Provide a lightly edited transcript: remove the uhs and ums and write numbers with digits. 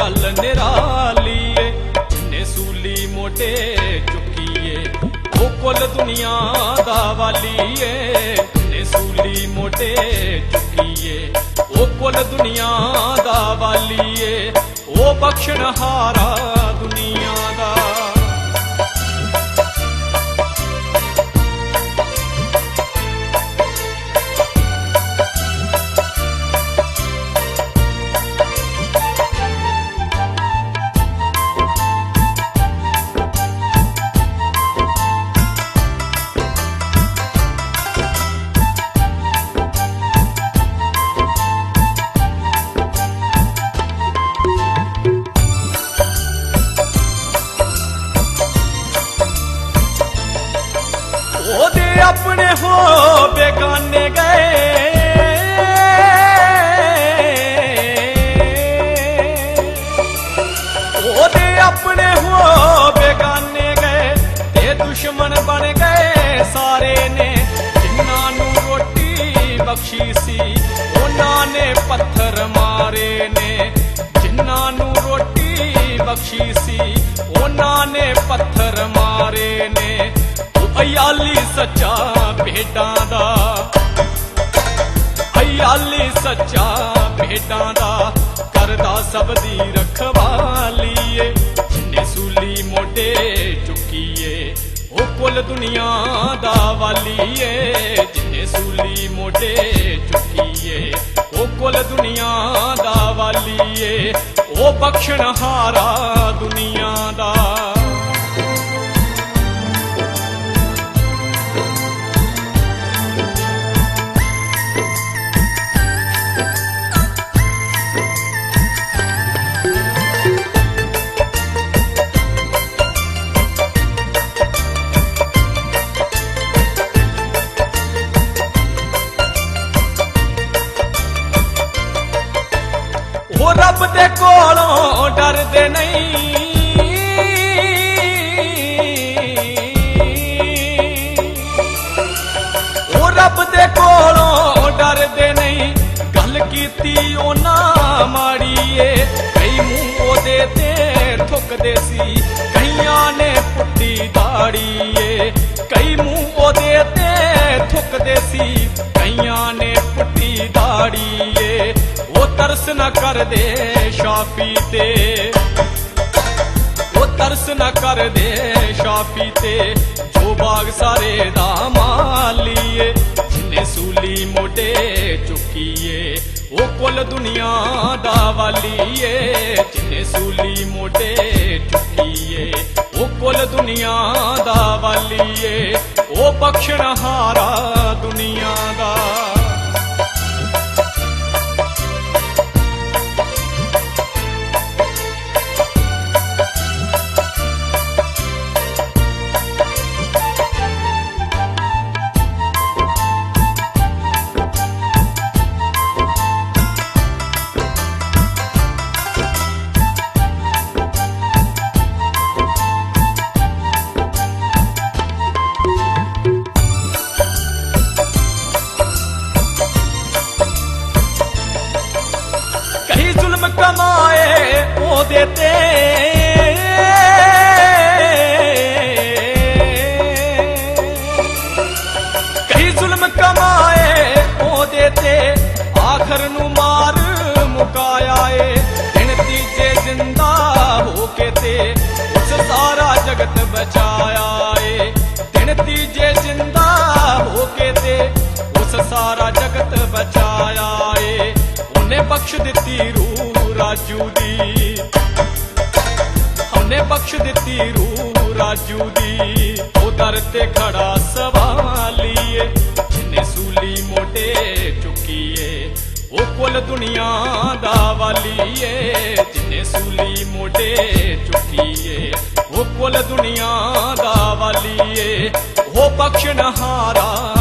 गल निराली ए, जिन्ने सूली मोटे चुकीए वो कुल दुनिया दा वाली ए, जिन्ने सूली मोटे चुकीए वो कुल दुनिया दा वाली ए, वो बख्शनहारा दुनिया दा। ओदे अपने हो बेगाने गए, ओदे अपने हो बेगाने गए, ते दुश्मन बन गए सारे ने। जिन्हां नू रोटी बख्शी सी उन्हां ने पत्थर मारे ने, जिन्हां नू रोटी बख्शी सी उन्हां ने पत्थर मारे ने। अयाली सच्चा भेडां दा, अयाली सच्चा भेडां दा, करदा सब दी रखवाली ए, जिन्ने सूली मोटे चुकीए ओ कुल दुनिया दा वाली ए, जिन्ने सूली मोटे चुकीए ओ कुल दुनिया दा वाली ए, ओ बख्शनहारा दुनिया दा। वो रब दे कोलों डरदे नहीं, वो रब दे कोलों डरदे नहीं, गल कीती उन्हां माड़ी ए। कई मूंह ओदे ते थुकदे सी, कईयां ने पुट्टी दाड़ी ए, कई मूंह ओदे ते थुकदे सी, कईयां ने पुट्टी दाड़ी ए। वो तरस न कर दे शाफी ते, वो तरस न कर दे शाफी ते, जो बाग सारे दा मालिए, जिन्ने सूली मोटे चुकीए वो कुल दुनिया दा वाली ए, जिन्ने सूली मोटे चुकीए वो कुल दुनिया दा वाली ए, वो बख्शनहारा दुनिया दा। कमाए ओ देते, कई जुल्म कमाए ओ देते, आखर नू मार मुकाया ए। दिन तीजे जिंदा होके ते उस सारा जगत बचाया ए, दिन तीजे जिंदा होके ते उस सारा जगत बचाया ए। उन्हें बख्श दिती रूह राजू दी, हमने बख्श दिती रूह राजू दी, ओ दर ते खड़ा सवालिए, जिन्ने सूली मोटे चुकीए ओ कुल दुनिया दा वाली ए, जिन्ने सूली मोटे चुकीए ओ कुल दुनिया दा वाली ए, ओ बख्शनहारा